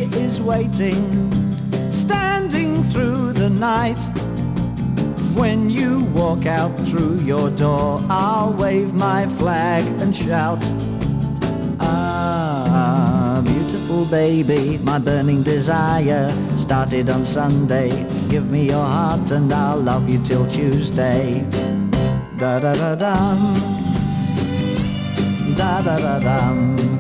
is waiting, standing through the night. When you walk out through your door, I'll wave my flag and shout, ah, beautiful baby, my burning desire started on Sunday. Give me your heart and I'll love you till Tuesday. Da da da dum, da da da dum.